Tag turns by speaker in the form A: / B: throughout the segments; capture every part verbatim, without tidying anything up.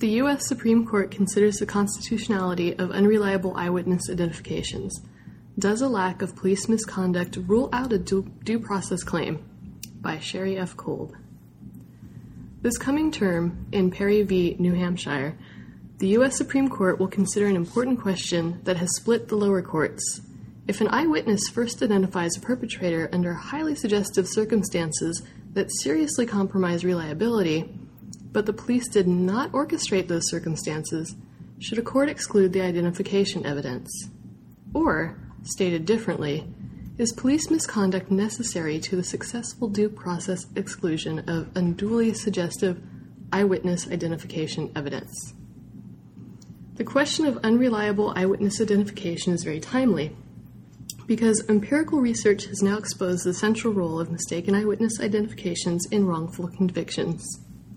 A: The U S Supreme Court considers the constitutionality of unreliable eyewitness identifications. Does a lack of police misconduct rule out a due, due process claim? By Sherry F. Kolb. This coming term, in Perry v. New Hampshire, the U S Supreme Court will consider an important question that has split the lower courts. If an eyewitness first identifies a perpetrator under highly suggestive circumstances that seriously compromise reliability, but the police did not orchestrate those circumstances, should a court exclude the identification evidence? Or, stated differently, is police misconduct necessary to the successful due process exclusion of unduly suggestive eyewitness identification evidence? The question of unreliable eyewitness identification is very timely, because empirical research has now exposed the central role of mistaken eyewitness identifications in wrongful convictions.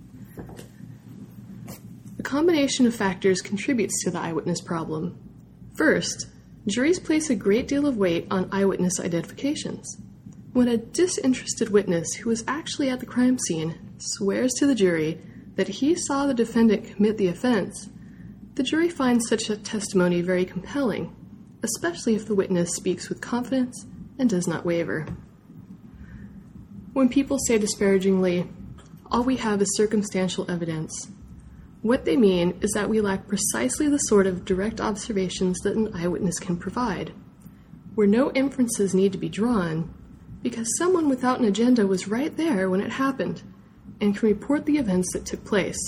A: A combination of factors contributes to the eyewitness problem. First, juries place a great deal of weight on eyewitness identifications. When a disinterested witness who was actually at the crime scene swears to the jury that he saw the defendant commit the offense, the jury finds such a testimony very compelling, especially if the witness speaks with confidence and does not waver. When people say disparagingly, "All we have is circumstantial evidence," what they mean is that we lack precisely the sort of direct observations that an eyewitness can provide, where no inferences need to be drawn, because someone without an agenda was right there when it happened and can report the events that took place.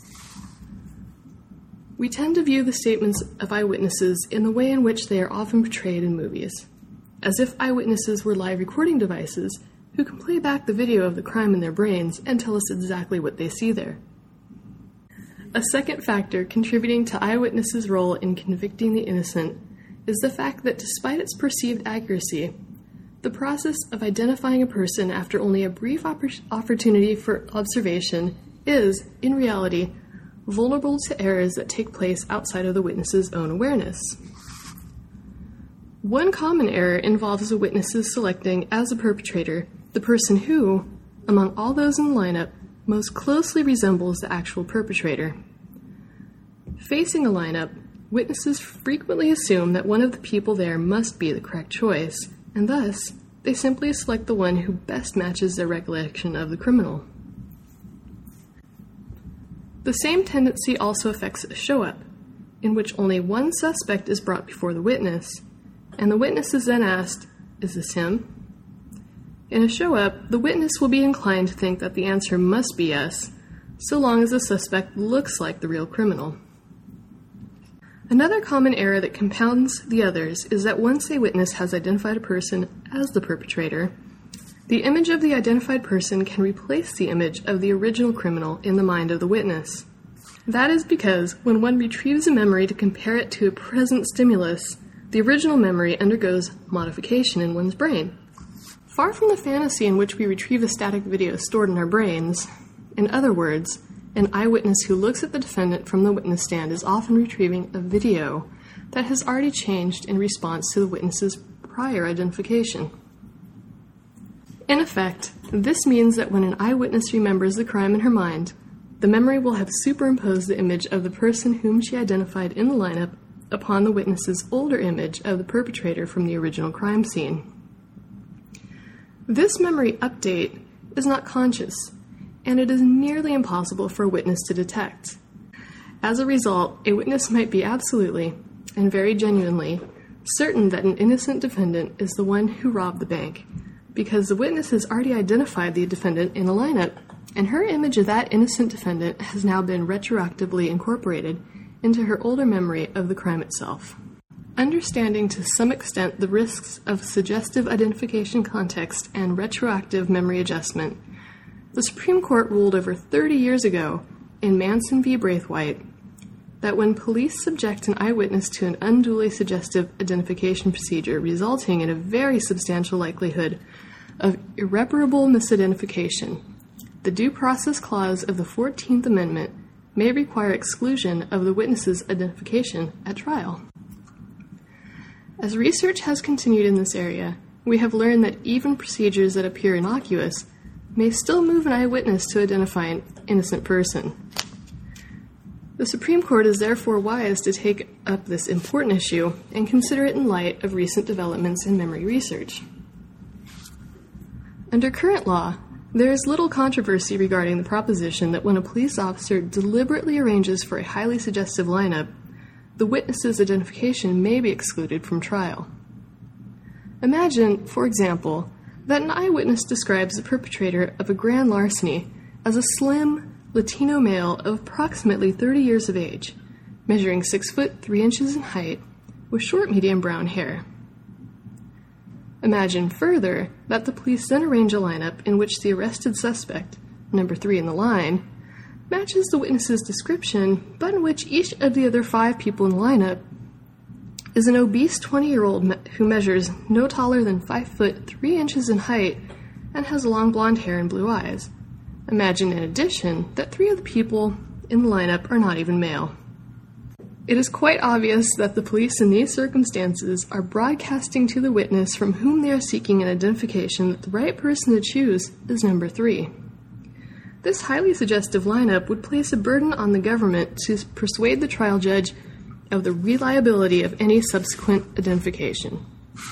A: We tend to view the statements of eyewitnesses in the way in which they are often portrayed in movies, as if eyewitnesses were live recording devices who can play back the video of the crime in their brains and tell us exactly what they see there. A second factor contributing to eyewitnesses' role in convicting the innocent is the fact that despite its perceived accuracy, the process of identifying a person after only a brief oppor- opportunity for observation is, in reality, vulnerable to errors that take place outside of the witness's own awareness. One common error involves the witnesses selecting as a perpetrator the person who, among all those in the lineup, most closely resembles the actual perpetrator. Facing a lineup, witnesses frequently assume that one of the people there must be the correct choice, and thus, they simply select the one who best matches their recollection of the criminal. The same tendency also affects a show-up, in which only one suspect is brought before the witness, and the witness is then asked, "Is this him?" In a show-up, the witness will be inclined to think that the answer must be yes, so long as the suspect looks like the real criminal. Another common error that compounds the others is that once a witness has identified a person as the perpetrator, the image of the identified person can replace the image of the original criminal in the mind of the witness. That is because when one retrieves a memory to compare it to a present stimulus, the original memory undergoes modification in one's brain. Far from the fantasy in which we retrieve a static video stored in our brains, in other words, an eyewitness who looks at the defendant from the witness stand is often retrieving a video that has already changed in response to the witness's prior identification. In effect, this means that when an eyewitness remembers the crime in her mind, the memory will have superimposed the image of the person whom she identified in the lineup upon the witness's older image of the perpetrator from the original crime scene. This memory update is not conscious, and it is nearly impossible for a witness to detect. As a result, a witness might be absolutely, and very genuinely, certain that an innocent defendant is the one who robbed the bank, because the witness has already identified the defendant in the lineup, and her image of that innocent defendant has now been retroactively incorporated into her older memory of the crime itself. Understanding to some extent the risks of suggestive identification context and retroactive memory adjustment, the Supreme Court ruled over thirty years ago in Manson v. Braithwaite that when police subject an eyewitness to an unduly suggestive identification procedure resulting in a very substantial likelihood of irreparable misidentification, the Due Process Clause of the fourteenth Amendment may require exclusion of the witness's identification at trial. As research has continued in this area, we have learned that even procedures that appear innocuous may still move an eyewitness to identify an innocent person. The The Supreme Court is therefore wise to take up this important issue and consider it in light of recent developments in memory research. Under current law, there is little controversy regarding the proposition that when a police officer deliberately arranges for a highly suggestive lineup, the witness's identification may be excluded from trial. Imagine, for example, that an eyewitness describes the perpetrator of a grand larceny as a slim, Latino male of approximately thirty years of age, measuring six foot three inches in height, with short medium brown hair. Imagine further that the police then arrange a lineup in which the arrested suspect, number three in the line, matches the witness's description, but in which each of the other five people in the lineup is an obese twenty-year-old me- who measures no taller than five foot three inches in height and has long blonde hair and blue eyes. Imagine, in addition, that three of the people in the lineup are not even male. It is quite obvious that the police in these circumstances are broadcasting to the witness from whom they are seeking an identification that the right person to choose is number three. This highly suggestive lineup would place a burden on the government to persuade the trial judge of the reliability of any subsequent identification.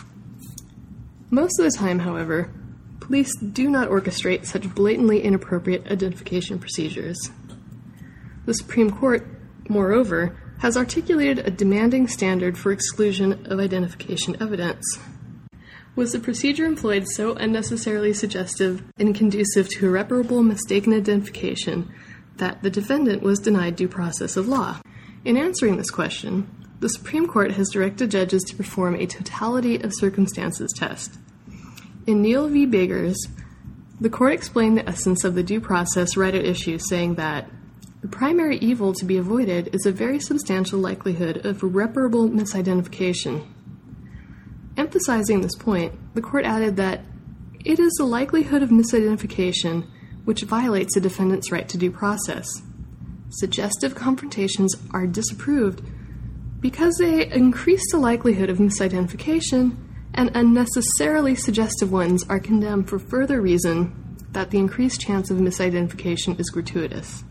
A: Most of the time, however, police do not orchestrate such blatantly inappropriate identification procedures. The Supreme Court, moreover, has articulated a demanding standard for exclusion of identification evidence. Was the procedure employed so unnecessarily suggestive and conducive to irreparable mistaken identification that the defendant was denied due process of law? In answering this question, the Supreme Court has directed judges to perform a totality of circumstances test. In Neal v. Biggers, the court explained the essence of the due process right at issue, saying that the primary evil to be avoided is a very substantial likelihood of irreparable misidentification. Emphasizing this point, the court added that it is the likelihood of misidentification which violates a defendant's right to due process. Suggestive confrontations are disapproved because they increase the likelihood of misidentification, and unnecessarily suggestive ones are condemned for further reason that the increased chance of misidentification is gratuitous.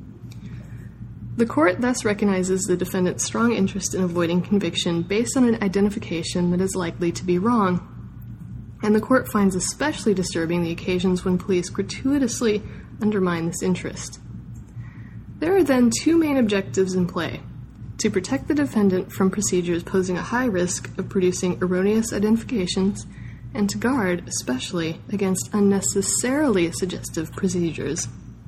A: The court thus recognizes the defendant's strong interest in avoiding conviction based on an identification that is likely to be wrong, and the court finds especially disturbing the occasions when police gratuitously undermine this interest. There are then two main objectives in play: to protect the defendant from procedures posing a high risk of producing erroneous identifications, and to guard, especially, against unnecessarily suggestive procedures.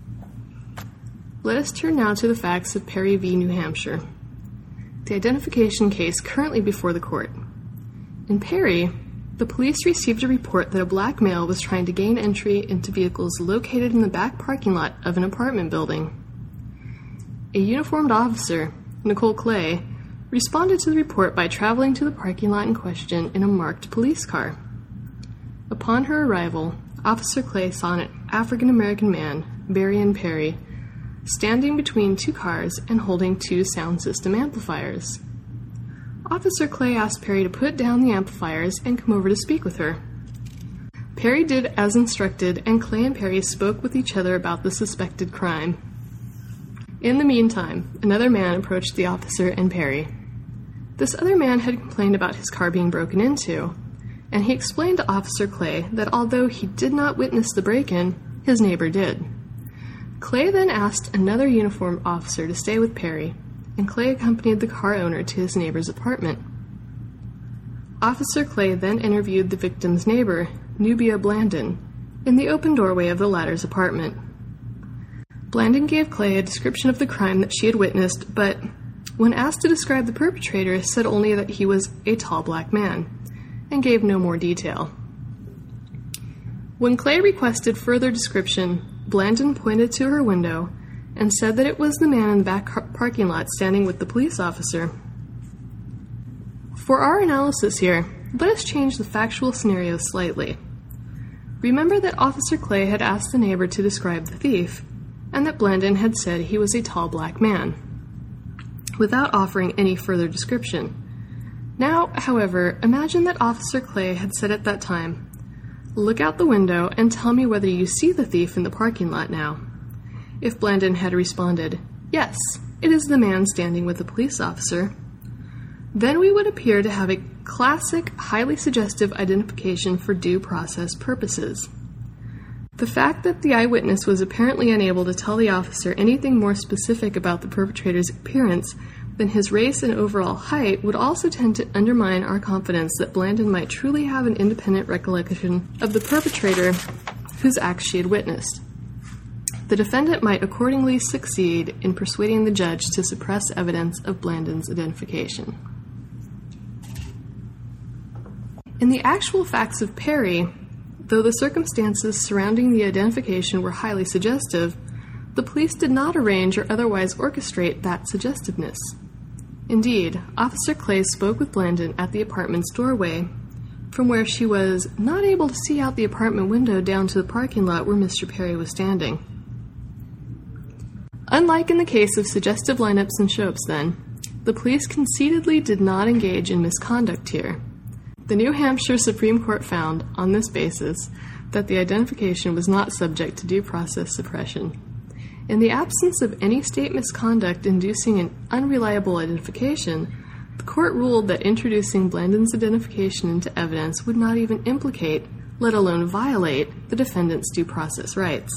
A: Let us turn now to the facts of Perry v. New Hampshire, the identification case currently before the court. In Perry, the police received a report that a black male was trying to gain entry into vehicles located in the back parking lot of an apartment building. A uniformed officer, Nicole Clay, responded to the report by traveling to the parking lot in question in a marked police car. Upon her arrival, Officer Clay saw an African-American man, Berrien Perry, standing between two cars and holding two sound system amplifiers. Officer Clay asked Perry to put down the amplifiers and come over to speak with her. Perry did as instructed, and Clay and Perry spoke with each other about the suspected crime. In the meantime, another man approached the officer and Perry. This other man had complained about his car being broken into, and he explained to Officer Clay that although he did not witness the break-in, his neighbor did. Clay then asked another uniformed officer to stay with Perry, and Clay accompanied the car owner to his neighbor's apartment. Officer Clay then interviewed the victim's neighbor, Nubia Blandon, in the open doorway of the latter's apartment. Blandon gave Clay a description of the crime that she had witnessed, but when asked to describe the perpetrator, said only that he was a tall black man, and gave no more detail. When Clay requested further description, Blandon pointed to her window and said that it was the man in the back car- parking lot standing with the police officer. For our analysis here, let us change the factual scenario slightly. Remember that Officer Clay had asked the neighbor to describe the thief, and that Blandon had said he was a tall black man, without offering any further description. Now, however, imagine that Officer Clay had said at that time, "Look out the window and tell me whether you see the thief in the parking lot now." If Blandon had responded, "Yes, it is the man standing with the police officer, then we would appear to have a classic, highly suggestive identification for due process purposes. The fact that the eyewitness was apparently unable to tell the officer anything more specific about the perpetrator's appearance than his race and overall height would also tend to undermine our confidence that Blandon might truly have an independent recollection of the perpetrator whose acts she had witnessed. The defendant might accordingly succeed in persuading the judge to suppress evidence of Blandon's identification. In the actual facts of Perry, though the circumstances surrounding the identification were highly suggestive, the police did not arrange or otherwise orchestrate that suggestiveness. Indeed, Officer Clay spoke with Blandon at the apartment's doorway, from where she was not able to see out the apartment window down to the parking lot where Mister Perry was standing. Unlike in the case of suggestive lineups and show-ups then, the police conceitedly did not engage in misconduct here. The New Hampshire Supreme Court found, on this basis, that the identification was not subject to due process suppression. In the absence of any state misconduct inducing an unreliable identification, the court ruled that introducing Blandon's identification into evidence would not even implicate, let alone violate, the defendant's due process rights.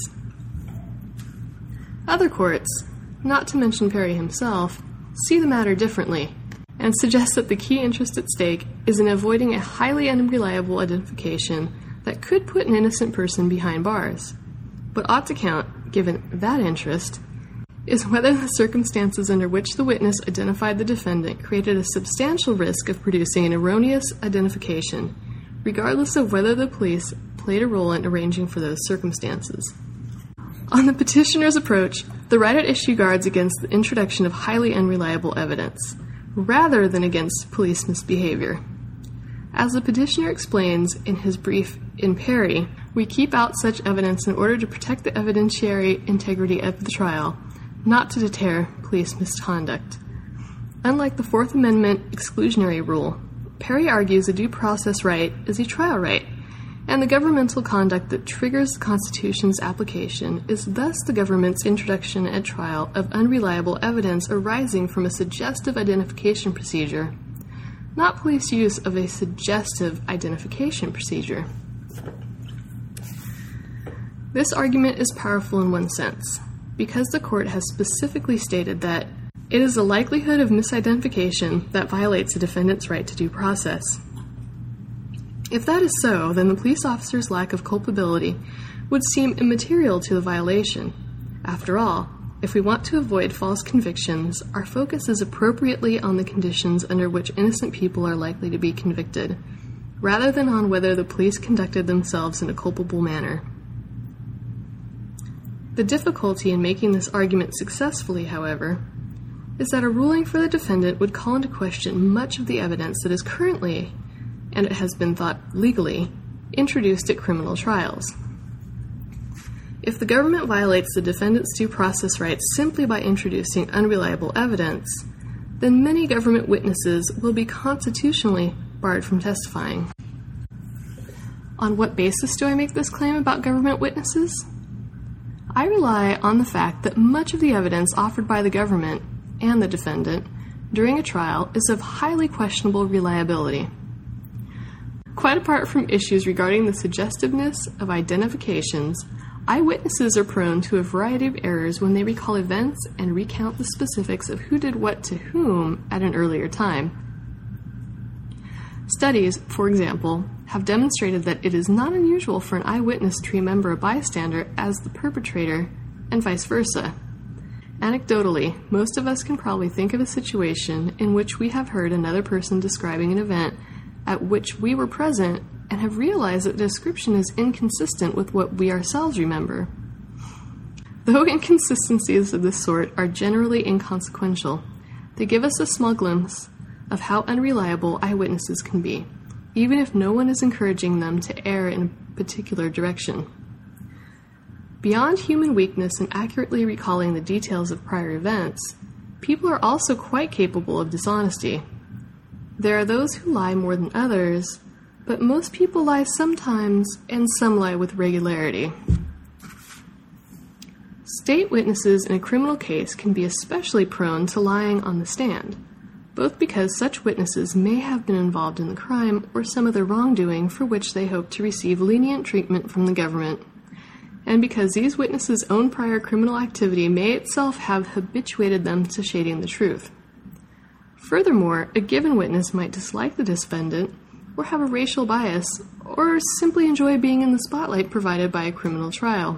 A: Other courts, not to mention Perry himself, see the matter differently and suggest that the key interest at stake is in avoiding a highly unreliable identification that could put an innocent person behind bars. What ought to count, given that interest, is whether the circumstances under which the witness identified the defendant created a substantial risk of producing an erroneous identification, regardless of whether the police played a role in arranging for those circumstances. On the petitioner's approach, the right at issue guards against the introduction of highly unreliable evidence, rather than against police misbehavior. As the petitioner explains in his brief in Perry, we keep out such evidence in order to protect the evidentiary integrity of the trial, not to deter police misconduct. Unlike the Fourth Amendment exclusionary rule, Perry argues a due process right is a trial right, and the governmental conduct that triggers the Constitution's application is thus the government's introduction at trial of unreliable evidence arising from a suggestive identification procedure, not police use of a suggestive identification procedure. This argument is powerful in one sense, because the court has specifically stated that it is a likelihood of misidentification that violates a defendant's right to due process. If that is so, then the police officer's lack of culpability would seem immaterial to the violation. After all, if we want to avoid false convictions, our focus is appropriately on the conditions under which innocent people are likely to be convicted, rather than on whether the police conducted themselves in a culpable manner. The difficulty in making this argument successfully, however, is that a ruling for the defendant would call into question much of the evidence that is currently, and it has been thought legally, introduced at criminal trials. If the government violates the defendant's due process rights simply by introducing unreliable evidence, then many government witnesses will be constitutionally barred from testifying. On what basis do I make this claim about government witnesses? I rely on the fact that much of the evidence offered by the government and the defendant during a trial is of highly questionable reliability. Quite apart from issues regarding the suggestiveness of identifications, eyewitnesses are prone to a variety of errors when they recall events and recount the specifics of who did what to whom at an earlier time. Studies, for example, have demonstrated that it is not unusual for an eyewitness to remember a bystander as the perpetrator, and vice versa. Anecdotally, most of us can probably think of a situation in which we have heard another person describing an event at which we were present and have realized that the description is inconsistent with what we ourselves remember. Though inconsistencies of this sort are generally inconsequential, they give us a small glimpse of how unreliable eyewitnesses can be, even if no one is encouraging them to err in a particular direction. Beyond human weakness in accurately recalling the details of prior events, people are also quite capable of dishonesty. There are those who lie more than others, but most people lie sometimes, and some lie with regularity. State witnesses in a criminal case can be especially prone to lying on the stand, both because such witnesses may have been involved in the crime or some other wrongdoing for which they hope to receive lenient treatment from the government, and because these witnesses' own prior criminal activity may itself have habituated them to shading the truth. Furthermore, a given witness might dislike the defendant, or have a racial bias, or simply enjoy being in the spotlight provided by a criminal trial.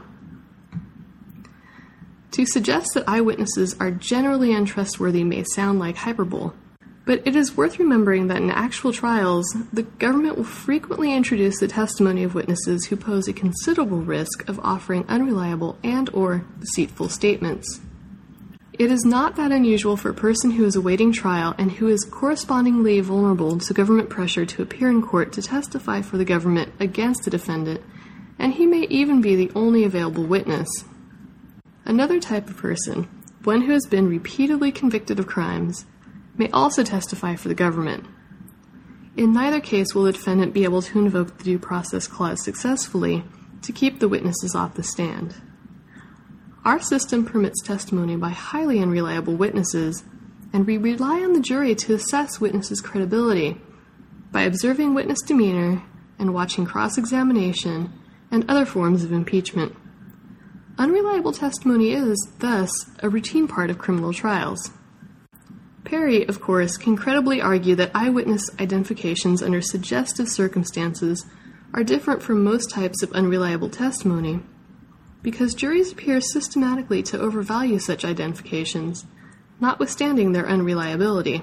A: To suggest that eyewitnesses are generally untrustworthy may sound like hyperbole, but it is worth remembering that in actual trials, the government will frequently introduce the testimony of witnesses who pose a considerable risk of offering unreliable and or deceitful statements. It is not that unusual for a person who is awaiting trial and who is correspondingly vulnerable to government pressure to appear in court to testify for the government against a defendant, and he may even be the only available witness. Another type of person, one who has been repeatedly convicted of crimes, may also testify for the government. In neither case will the defendant be able to invoke the Due Process Clause successfully to keep the witnesses off the stand. Our system permits testimony by highly unreliable witnesses, and we rely on the jury to assess witnesses' credibility by observing witness demeanor and watching cross-examination and other forms of impeachment. Unreliable testimony is, thus, a routine part of criminal trials. Perry, of course, can credibly argue that eyewitness identifications under suggestive circumstances are different from most types of unreliable testimony, because juries appear systematically to overvalue such identifications, notwithstanding their unreliability.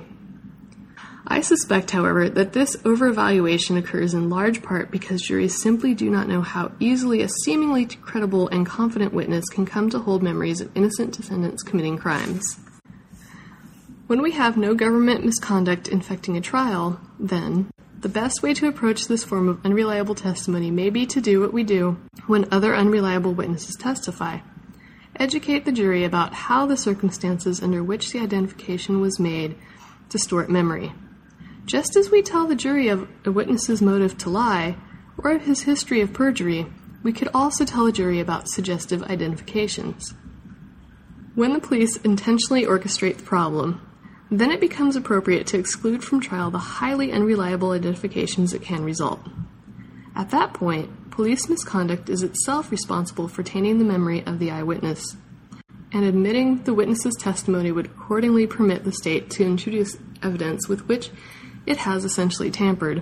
A: I suspect, however, that this overvaluation occurs in large part because juries simply do not know how easily a seemingly credible and confident witness can come to hold memories of innocent defendants committing crimes. When we have no government misconduct infecting a trial, then, the best way to approach this form of unreliable testimony may be to do what we do when other unreliable witnesses testify. Educate the jury about how the circumstances under which the identification was made distort memory. Just as we tell the jury of a witness's motive to lie, or of his history of perjury, we could also tell the jury about suggestive identifications. When the police intentionally orchestrate the problem, then it becomes appropriate to exclude from trial the highly unreliable identifications that can result. At that point, police misconduct is itself responsible for tainting the memory of the eyewitness, and admitting the witness's testimony would accordingly permit the state to introduce evidence with which it has essentially tampered.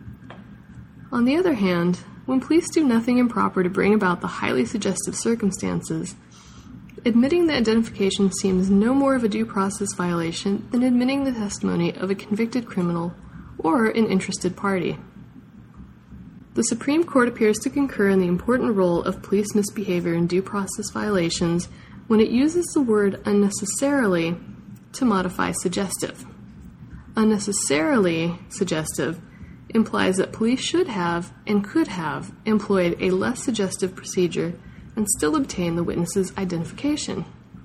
A: On the other hand, when police do nothing improper to bring about the highly suggestive circumstances, admitting the identification seems no more of a due process violation than admitting the testimony of a convicted criminal or an interested party. The Supreme Court appears to concur in the important role of police misbehavior in due process violations when it uses the word unnecessarily to modify suggestive. Unnecessarily suggestive implies that police should have and could have employed a less suggestive procedure and still obtain the witness's identification.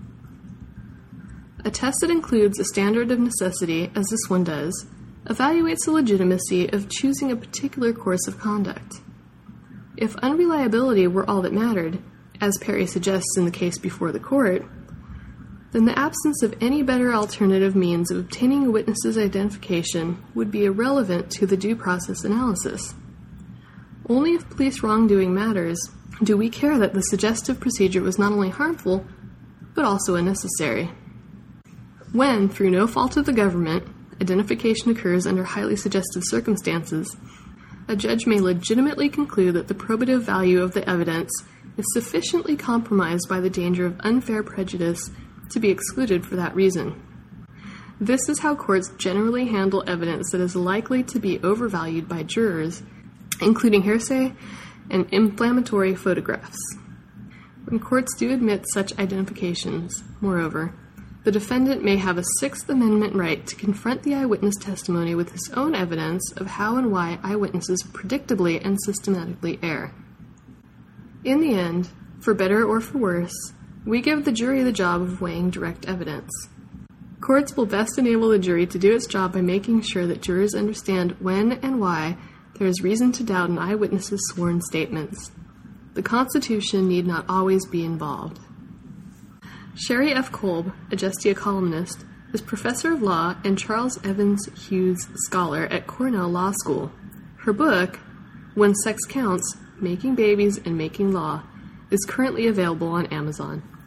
A: A test that includes a standard of necessity, as this one does, evaluates the legitimacy of choosing a particular course of conduct. If unreliability were all that mattered, as Perry suggests in the case before the court, then the absence of any better alternative means of obtaining a witness's identification would be irrelevant to the due process analysis. Only if police wrongdoing matters do we care that the suggestive procedure was not only harmful, but also unnecessary. When, through no fault of the government, identification occurs under highly suggestive circumstances, a judge may legitimately conclude that the probative value of the evidence is sufficiently compromised by the danger of unfair prejudice to be excluded for that reason. This is how courts generally handle evidence that is likely to be overvalued by jurors, including hearsay and inflammatory photographs. When courts do admit such identifications, moreover, the defendant may have a Sixth Amendment right to confront the eyewitness testimony with his own evidence of how and why eyewitnesses predictably and systematically err. In the end, for better or for worse, we give the jury the job of weighing direct evidence. Courts will best enable the jury to do its job by making sure that jurors understand when and why there is reason to doubt an eyewitness's sworn statements. The Constitution need not always be involved. Sherry F. Kolb, a Justia columnist, is professor of law and Charles Evans Hughes Scholar at Cornell Law School. Her book, When Sex Counts, Making Babies and Making Law, is currently available on Amazon.